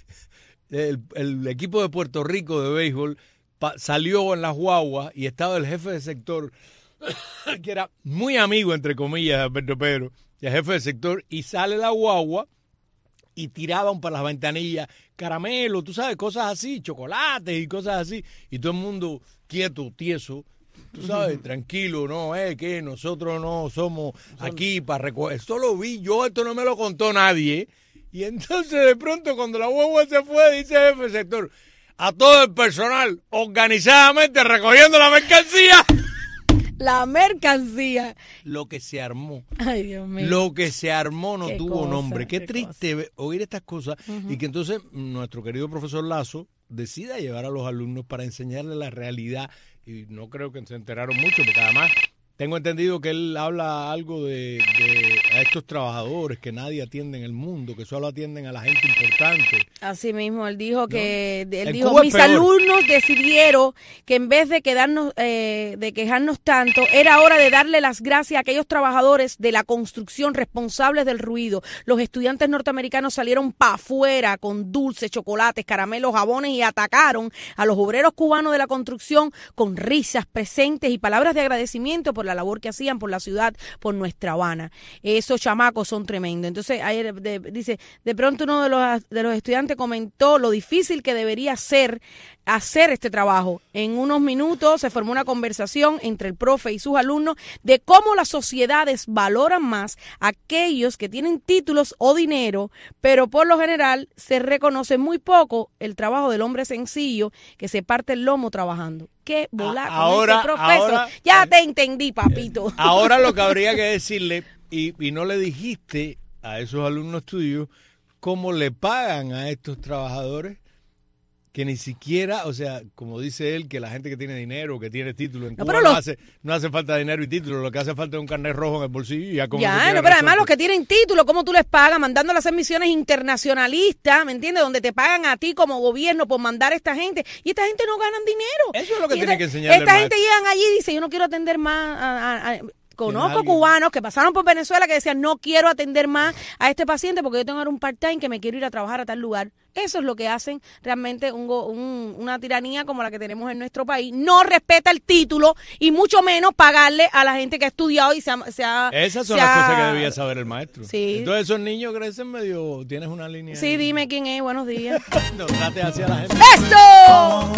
el equipo de Puerto Rico de béisbol salió en las guaguas y estaba el jefe de sector, que era muy amigo, entre comillas, de Alberto Pedro, el jefe de sector, y sale la guagua y tiraban para las ventanillas caramelo, tú sabes, cosas así, chocolates y cosas así, y todo el mundo quieto, tieso, tú sabes, tranquilo, no, que nosotros no somos aquí para recoger. Esto lo vi yo, esto no me lo contó nadie. Y entonces de pronto cuando la guagua se fue, dice el jefe del sector, a todo el personal organizadamente recogiendo la mercancía. La mercancía. Lo que se armó. Ay, Dios mío. Lo que se armó no tuvo cosa, nombre. Qué triste oír estas cosas y que entonces nuestro querido profesor Lazo decida llevar a los alumnos para enseñarles la realidad. Y no creo que se enteraron mucho, porque además tengo entendido que él habla algo de a estos trabajadores que nadie atiende en el mundo, que solo atienden a la gente importante. Así mismo, él dijo que mis peor. alumnos decidieron que en vez de quejarnos tanto, era hora de darle las gracias a aquellos trabajadores de la construcción responsables del ruido. Los estudiantes norteamericanos salieron para afuera con dulces, chocolates, caramelos, jabones y atacaron a los obreros cubanos de la construcción con risas, presentes y palabras de agradecimiento por la labor que hacían por la ciudad, por nuestra Habana. Esos chamacos son tremendos. Entonces, ayer dice, de pronto uno de los estudiantes comentó lo difícil que debería ser hacer este trabajo. En unos minutos se formó una conversación entre el profe y sus alumnos de cómo las sociedades valoran más a aquellos que tienen títulos o dinero, pero por lo general se reconoce muy poco el trabajo del hombre sencillo que se parte el lomo trabajando. ¿Qué bola con este profesor? Ya te entendí, papito. Ahora lo que habría que decirle, y no le dijiste a esos alumnos tuyos cómo le pagan a estos trabajadores, que ni siquiera, o sea, como dice él, que la gente que tiene dinero, que tiene título en Cuba, no hace falta dinero y título, lo que hace falta es un carnet rojo en el bolsillo y ya como pero además los que tienen título, ¿cómo tú les pagas? Mandándolas a hacer misiones internacionalistas, ¿me entiendes? Donde te pagan a ti como gobierno por mandar a esta gente, y esta gente no ganan dinero. Eso es lo que tiene que enseñarle. Esta gente llegan allí y dice, yo no quiero atender más Conozco cubanos que pasaron por Venezuela que decían, no quiero atender más a este paciente porque yo tengo ahora un part-time que me quiero ir a trabajar a tal lugar. Eso es lo que hacen realmente una tiranía como la que tenemos en nuestro país. No respeta el título y mucho menos pagarle a la gente que ha estudiado y se ha Esas son las cosas que debía saber el maestro. Sí. Entonces esos niños crecen medio... ¿Tienes una línea? Sí, ahí? Dime quién es. Buenos días. No, trate hacia la gente. ¡Esto!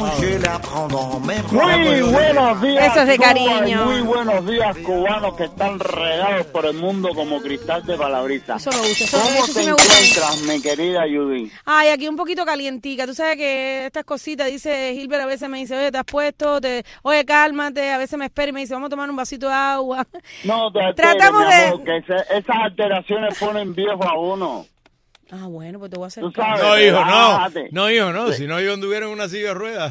Muy buenos días. Eso es de Cuba, cariño. Muy buenos días, cubanos que están regados por el mundo como cristal de palabrita. Eso me gusta. ¿Cómo eso te sí me gusta. encuentras, mi querida Judy? Ay, aquí un poquito calientica. Tú sabes que estas cositas, dice Gilbert, a veces me dice, oye, te has puesto, oye, cálmate, a veces me espera y me dice, vamos a tomar un vasito de agua. No, te Tratamos mi amor, que esas alteraciones ponen viejo a uno. Ah, bueno, pues te voy a hacer Tú sabes, No, hijo, no. relájate. No, hijo, no. Sí. Si no, yo anduviera en una silla de ruedas.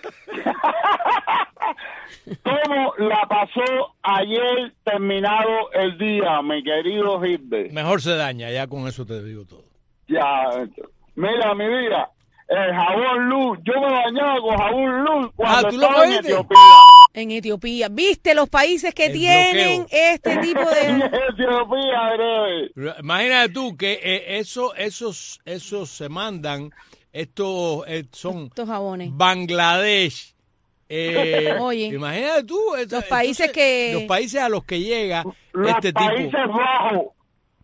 ¿Cómo la pasó ayer terminado el día, mi querido Gilbert? Mejor se daña, ya con eso te digo todo. Ya, mira, mi vida, el jabón Luz, yo me bañaba con jabón Luz cuando ¿tú lo estaba en cogiste? Etiopía. En Etiopía. ¿Viste los países que tienen este tipo de... Etiopía, breve. Imagínate tú que esos se mandan, estos son estos jabones. Bangladesh. Oye, imagínate tú. los países que... Los países a los que llega Los este tipo. Países Bajos.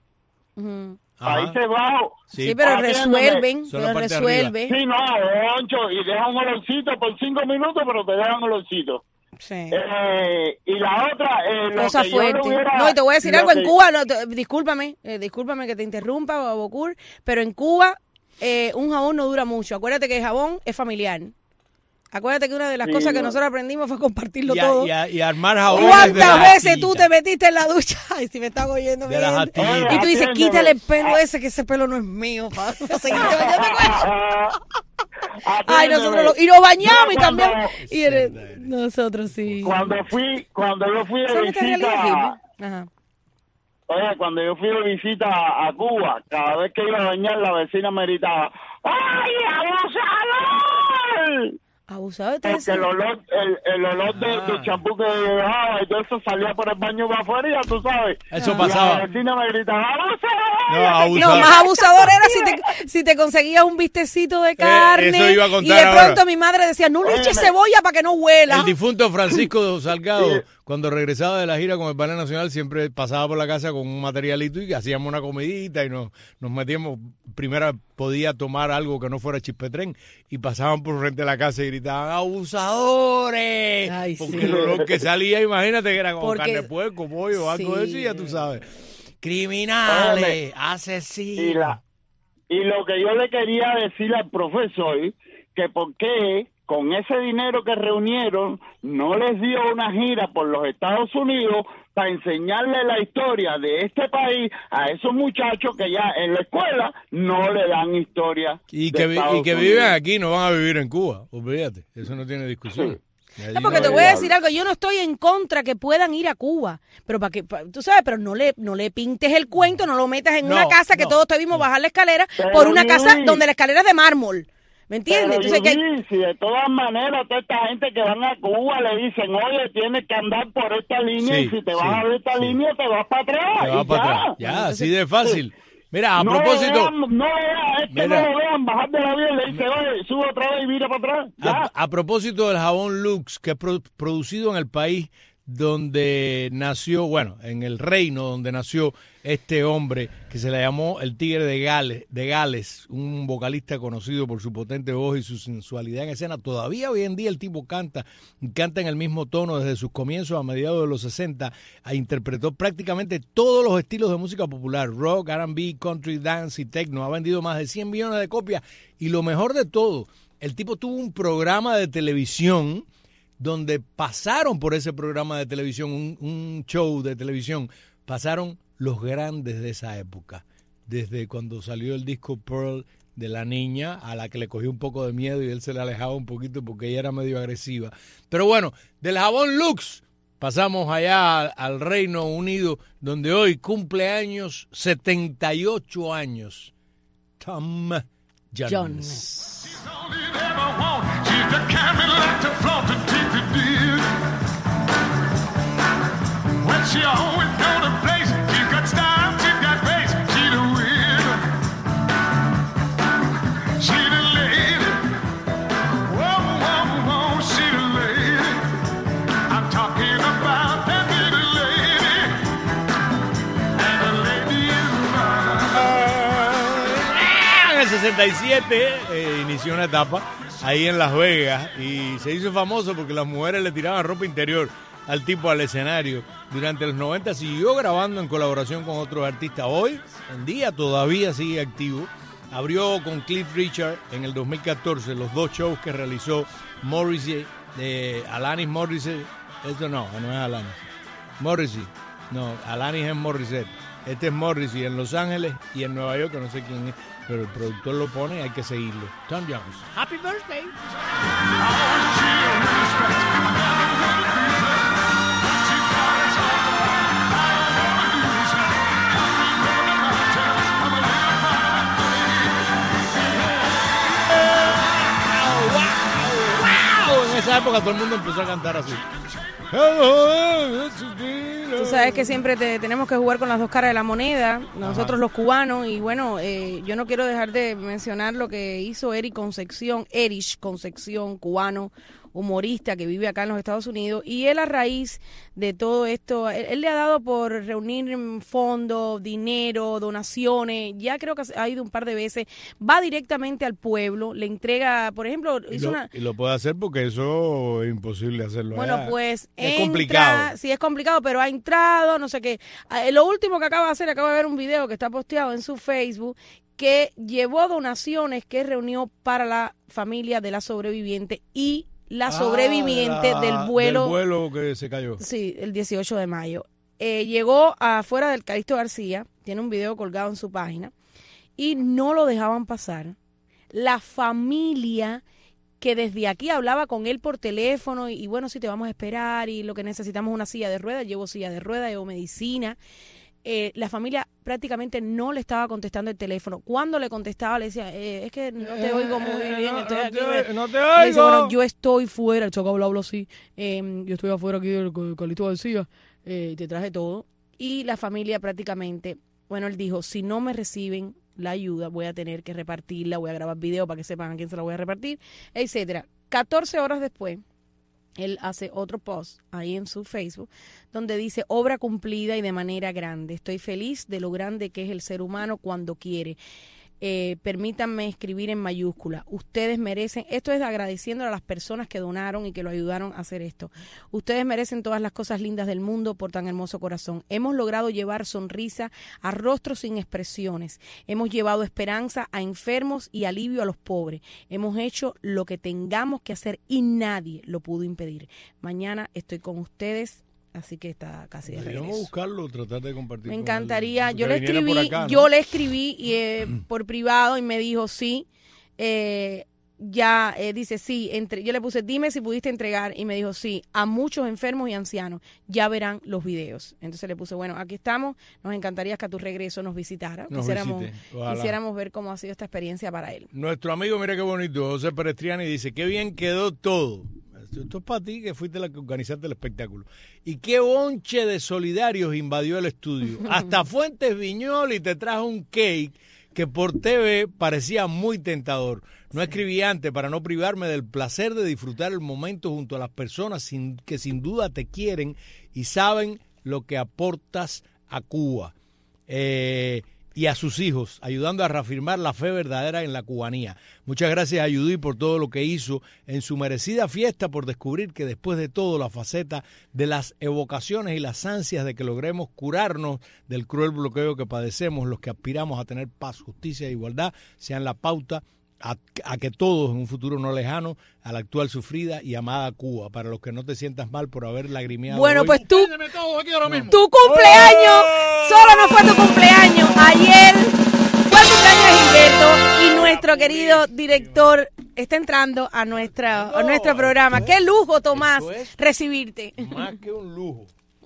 Países Bajos. Sí, pero resuelven. Sí, no, Oncho, y dejan un olorcito por 5 minutos, pero te dejan un olorcito. Sí. Y la otra... cosa fuerte. No, y te voy a decir algo. En Cuba, discúlpame que te interrumpa, Bocur, pero en Cuba un jabón no dura mucho. Acuérdate que el jabón es familiar. Acuérdate que una de las cosas que nosotros aprendimos fue compartirlo todo. Y armar jabones. ¿Cuántas veces tú te metiste en la ducha? Ay, si me estás oyendo bien. Y tú dices, quítale el pelo ese, que ese pelo no es mío. Ay, nosotros y nos bañamos y cambiamos. Y nosotros sí. Cuando yo fui de visita... Oye, cuando yo fui de visita a Cuba, cada vez que iba a bañar, la vecina me gritaba, ¡ay, abusador! Abusador. Porque el olor de champú que llevaba y todo eso salía por el baño para afuera y ya tú sabes. Eso pasaba. La vecina me gritaba, No, más abusador era si te conseguías un bistecito de carne. Eso iba a contar y de pronto ahora. Mi madre decía, no le eches cebolla para que no huela. El difunto Francisco Salgado, cuando regresaba de la gira con el Ballet Nacional, siempre pasaba por la casa con un materialito y hacíamos una comidita y nos metíamos. Primero podía tomar algo que no fuera chispetrén y pasaban por frente de la casa y gritaban, ¡abusadores! Ay, porque el olor que salía, imagínate que era como carne de puerco, pollo, algo de eso y ya tú sabes. Criminales, asesinos. Y lo que yo le quería decir al profesor, que por qué con ese dinero que reunieron no les dio una gira por los Estados Unidos para enseñarle la historia de este país a esos muchachos que ya en la escuela no le dan historia. Y que viven aquí, no van a vivir en Cuba, olvídate, eso no tiene discusión. No, porque te voy a decir algo, yo no estoy en contra que puedan ir a Cuba, pero tú sabes, pero no le pintes el cuento, no lo metas en una casa que todos te vimos bajar la escalera por una casa donde la escalera es de mármol. ¿Me entiendes? Pero Entonces, si de todas maneras toda esta gente que van a Cuba le dicen, oye, tienes que andar por esta línea y si te vas a ver esta línea te vas para atrás. Te vas para atrás. Ya, así de fácil. Mira, a propósito... No lo vean, bajar de la vía y le dice, oye, sube otra vez y mira para atrás. A propósito del jabón Lux, que es producido en el país donde nació, bueno, en el reino donde nació este hombre que se le llamó el Tigre de Gales, un vocalista conocido por su potente voz y su sensualidad en escena. Todavía hoy en día el tipo canta en el mismo tono desde sus comienzos a mediados de los 60. Interpretó prácticamente todos los estilos de música popular, rock, R&B, country, dance y techno. Ha vendido más de 100 millones de copias y lo mejor de todo, el tipo tuvo un programa de televisión donde pasaron por ese programa de televisión, un show de televisión, pasaron los grandes de esa época, desde cuando salió el disco Pearl de la niña, a la que le cogió un poco de miedo y él se le alejaba un poquito porque ella era medio agresiva. Pero bueno, del jabón Lux pasamos allá al Reino Unido, donde hoy cumple años, 78 años, Tom Jones. She always know the place. She got style, she got face. She the winner. She the lady. Whoa, whoa, whoa. She the lady. I'm talking about that little lady. And the lady is mine. En el 67 inició una etapa ahí en Las Vegas y se hizo famoso porque las mujeres le tiraban ropa interior al tipo al escenario. Durante los 90 siguió grabando en colaboración con otros artistas. Hoy en día todavía sigue activo. Abrió con Cliff Richard en el 2014 los dos shows que realizó Morrissey, Alanis Morissette. Esto no es Alanis. Morrissey. No, Alanis es Morissette. Este es Morrissey en Los Ángeles y en Nueva York, que no sé quién es, pero el productor lo pone y hay que seguirlo. Tom Jones. Happy birthday. En esa época todo el mundo empezó a cantar así. Tú sabes que siempre tenemos que jugar con las dos caras de la moneda, nosotros los cubanos, y bueno, yo no quiero dejar de mencionar lo que hizo Erich Concepción, cubano, humorista que vive acá en los Estados Unidos, y él a raíz de todo esto, él le ha dado por reunir fondos, dinero, donaciones, ya creo que ha ido un par de veces, va directamente al pueblo, le entrega, por ejemplo, y lo puede hacer porque eso es imposible hacerlo. Bueno, pues es complicado. Sí, es complicado, pero ha entrado, no sé qué. Lo último que acaba de ver un video que está posteado en su Facebook, que llevó donaciones que reunió para la familia de la sobreviviente y la sobreviviente del vuelo que se cayó. Sí, el 18 de mayo. Llegó afuera del Calixto García, tiene un video colgado en su página, y no lo dejaban pasar. La familia que desde aquí hablaba con él por teléfono, y bueno, sí, te vamos a esperar, y lo que necesitamos es una silla de ruedas, llevo silla de ruedas, llevo medicina. La familia prácticamente no le estaba contestando el teléfono. Cuando le contestaba le decía, es que no te oigo muy bien, estoy aquí. No te oigo. Dice, bueno, yo estoy fuera, el Choco hablo así, yo estoy afuera aquí del Calixto García, te traje todo. Y la familia prácticamente, bueno, él dijo, si no me reciben la ayuda, voy a tener que repartirla, voy a grabar video para que sepan a quién se la voy a repartir, etcétera. 14 horas después, él hace otro post ahí en su Facebook donde dice, obra cumplida y de manera grande. Estoy feliz de lo grande que es el ser humano cuando quiere. Permítanme escribir en mayúscula. Ustedes merecen, esto es agradeciendo a las personas que donaron y que lo ayudaron a hacer esto. Ustedes merecen todas las cosas lindas del mundo por tan hermoso corazón. Hemos logrado llevar sonrisa a rostros sin expresiones. Hemos llevado esperanza a enfermos y alivio a los pobres. Hemos hecho lo que tengamos que hacer y nadie lo pudo impedir. Mañana estoy con ustedes. Así que está casi de regreso. Vamos a buscarlo, tratar de compartir. Me encantaría. Yo le escribí por privado y me dijo sí. Dice sí. Yo le puse, dime si pudiste entregar, y me dijo sí, a muchos enfermos y ancianos. Ya verán los videos. Entonces le puse, bueno, aquí estamos. Nos encantaría que a tu regreso nos visitara. Quisiéramos ver cómo ha sido esta experiencia para él. Nuestro amigo, mira qué bonito, José Perestriani, dice, qué bien quedó todo. Esto es para ti, que fuiste la que organizaste el espectáculo. Y qué bonche de solidarios invadió el estudio. Hasta Fuentes Viñoly te trajo un cake que por TV parecía muy tentador. No escribí antes para no privarme del placer de disfrutar el momento junto a las personas que sin duda te quieren y saben lo que aportas a Cuba. Y a sus hijos, ayudando a reafirmar la fe verdadera en la cubanía. Muchas gracias a Judy por todo lo que hizo en su merecida fiesta, por descubrir que después de todo la faceta de las evocaciones y las ansias de que logremos curarnos del cruel bloqueo que padecemos, los que aspiramos a tener paz, justicia e igualdad, sean la pauta a que todos en un futuro no lejano, a la actual sufrida y amada Cuba, para los que no te sientas mal por haber lagrimeado. Bueno, hoy. Pues tu cumpleaños, solo no fue tu cumpleaños, ayer fue el cumpleaños de Gilberto, y nuestro querido director está entrando a nuestro programa. Qué lujo, Tomás, recibirte. Más que un lujo.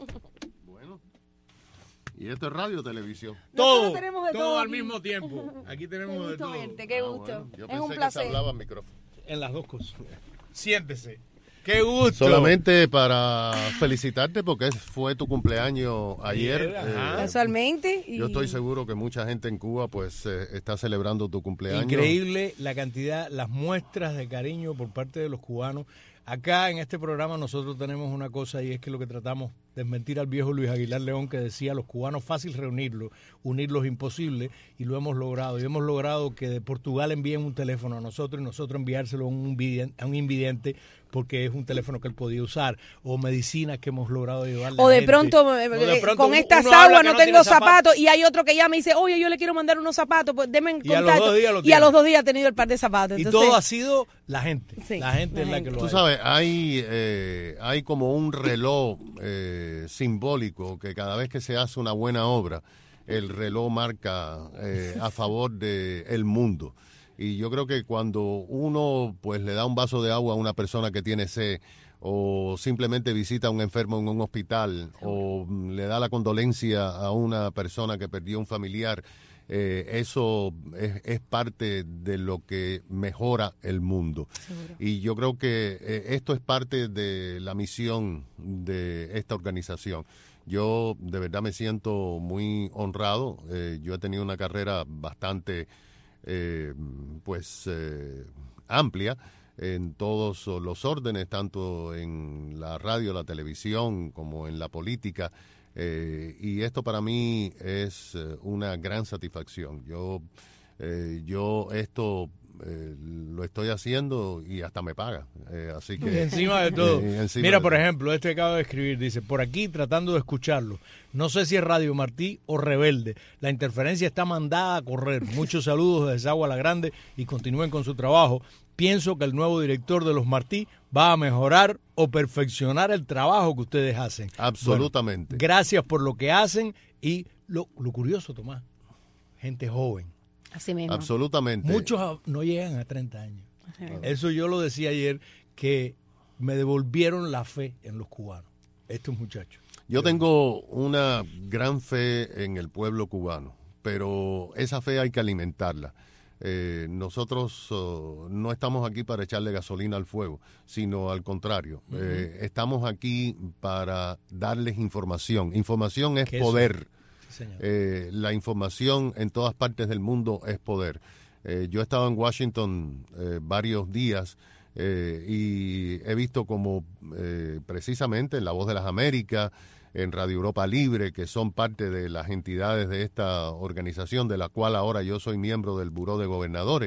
Y esto es radio o televisión. Todo al mismo tiempo. Aquí tenemos de todo. Qué gusto. Yo es pensé un que placer. se hablaba al micrófono. En las dos cosas. Siéntese. Qué gusto. Solamente para felicitarte porque fue tu cumpleaños ayer. Casualmente. Yo estoy seguro que mucha gente en Cuba pues está celebrando tu cumpleaños. Increíble la cantidad, las muestras de cariño por parte de los cubanos. Acá en este programa nosotros tenemos una cosa, y es que lo que tratamos de desmentir al viejo Luis Aguilar León, que decía: los cubanos fácil reunirlos, unirlos imposible, y lo hemos logrado. Y hemos logrado que de Portugal envíen un teléfono a nosotros y nosotros enviárselo a un invidente, porque es un teléfono que él podía usar, o medicinas que hemos logrado llevarle o a de gente. pronto con estas aguas no tengo zapatos, y hay otro que llama y dice, oye, yo le quiero mandar unos zapatos, pues denme en contacto. Y a los 2 días ha tenido el par de zapatos. Entonces, y todo ha sido la gente. Sí, la gente es la que lo ha hecho. Tú sabes, hay como un reloj simbólico que cada vez que se hace una buena obra, el reloj marca a favor del mundo. Y yo creo que cuando uno pues le da un vaso de agua a una persona que tiene sed, o simplemente visita a un enfermo en un hospital, o le da la condolencia a una persona que perdió un familiar, eso es parte de lo que mejora el mundo. Seguro. Y yo creo que esto es parte de la misión de esta organización. Yo de verdad me siento muy honrado. Yo he tenido una carrera bastante amplia en todos los órdenes, tanto en la radio, la televisión, como en la política. Y esto para mí es una gran satisfacción. Yo esto lo estoy haciendo y hasta me paga. Así que y encima de todo. Mira, por ejemplo, ejemplo, este que acabo de escribir, dice, por aquí tratando de escucharlo. No sé si es Radio Martí o Rebelde. La interferencia está mandada a correr. Muchos saludos desde Agua La Grande y continúen con su trabajo. Pienso que el nuevo director de los Martí va a mejorar o perfeccionar el trabajo que ustedes hacen. Absolutamente. Bueno, gracias por lo que hacen y lo curioso, Tomás, gente joven. Así mismo. Absolutamente. Muchos no llegan a 30 años. Eso yo lo decía ayer, que me devolvieron la fe en los cubanos, estos muchachos. Yo tengo una gran fe en el pueblo cubano, pero esa fe hay que alimentarla. Nosotros no estamos aquí para echarle gasolina al fuego, sino al contrario. Estamos aquí para darles información. Información es poder. Sí, la información en todas partes del mundo es poder. Yo he estado en Washington varios días y he visto como precisamente en La Voz de las Américas, en Radio Europa Libre, que son parte de las entidades de esta organización, de la cual ahora yo soy miembro del Buró de Gobernadores,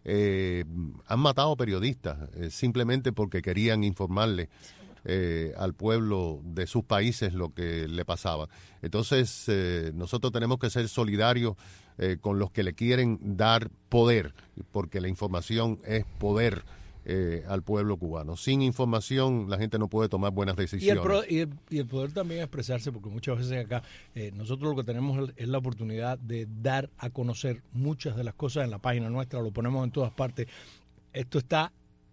han matado periodistas simplemente porque querían informarle al pueblo de sus países lo que le pasaba. Entonces, nosotros tenemos que ser solidarios con los que le quieren dar poder, porque la información es poder al pueblo cubano. Sin información la gente no puede tomar buenas decisiones. Y el poder también expresarse, porque muchas veces acá nosotros lo que tenemos es la oportunidad de dar a conocer muchas de las cosas en la página nuestra, lo ponemos en todas partes. Esto está...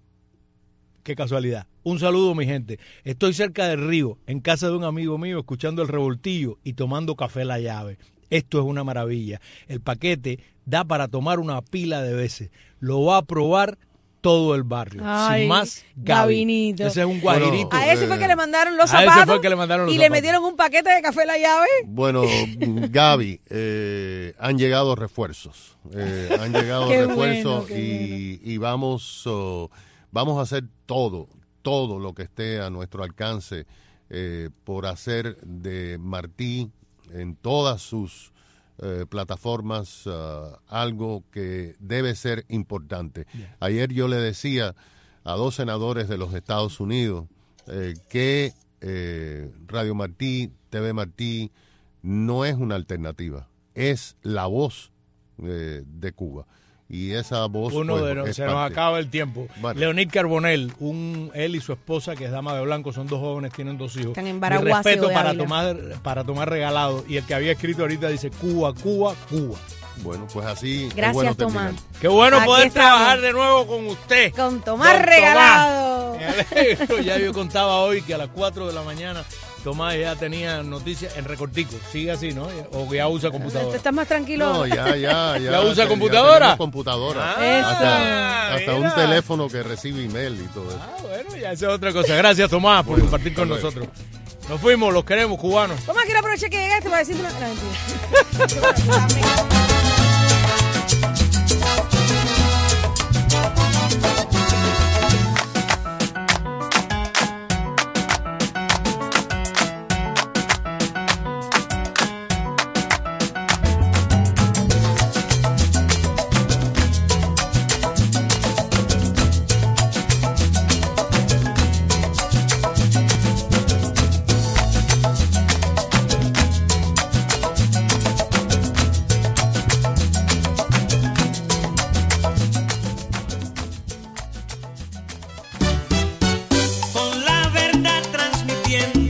Qué casualidad. Un saludo, mi gente. Estoy cerca del río, en casa de un amigo mío, escuchando el revoltillo y tomando café La Llave. Esto es una maravilla. El paquete da para tomar una pila de veces. Lo va a probar todo el barrio. Ay, sin más, Gabinito. Ese es un guajirito. A ese fue que le mandaron los zapatos y le metieron un paquete de café La Llave. Bueno, Gaby, han llegado refuerzos. Han llegado refuerzos y vamos a hacer todo lo que esté a nuestro alcance por hacer de Martí en todas sus plataformas algo que debe ser importante. Yeah. Ayer yo le decía a 2 senadores de los Estados Unidos que Radio Martí, TV Martí no es una alternativa, es la voz de Cuba. Y esa voz se nos acaba el tiempo. Vale. Leonid Carbonell, él y su esposa, que es dama de blanco, son 2 jóvenes, tienen 2 hijos. Están en Baraguasi. Mi respeto para tomar regalado. Y el que había escrito ahorita dice Cuba, Cuba, Cuba. Bueno, pues así. Gracias, bueno Tomás. Qué bueno aquí poder trabajar de nuevo con usted. Con Tomás regalado. Ya yo contaba hoy que a las 4 de la mañana Tomás ya tenía noticias en recortico. Sigue así, ¿no? O ya usa computadora. ¿Estás más tranquilo? No, ya. ¿Ya usa computadora? Ya computadora. Hasta un teléfono que recibe email y todo eso. Bueno, ya esa es otra cosa. Gracias, Tomás, por compartir con nosotros. Nos fuimos, los queremos, cubanos. Tomás, quiero aprovechar que llegaste para decirte una... No, mentira. Con la verdad transmitiendo.